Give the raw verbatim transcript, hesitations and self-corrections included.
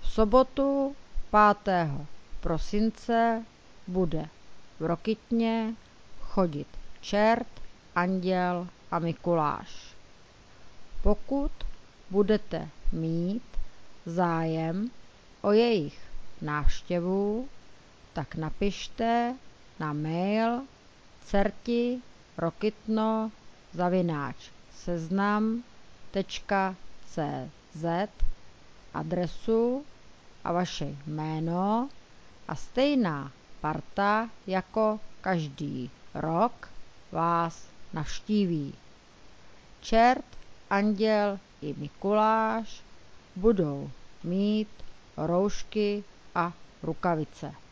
sobotu pátého prosince bude v Rokytně chodit čert, anděl a Mikuláš. Pokud budete mít zájem o jejich návštěvu, tak napište na mail certi rokytno zavináč seznam tečka cé zet adresu a vaše jméno a stejná parta jako každý rok vás navštíví. Čert, anděl i Mikuláš budou mít roušky a rukavice.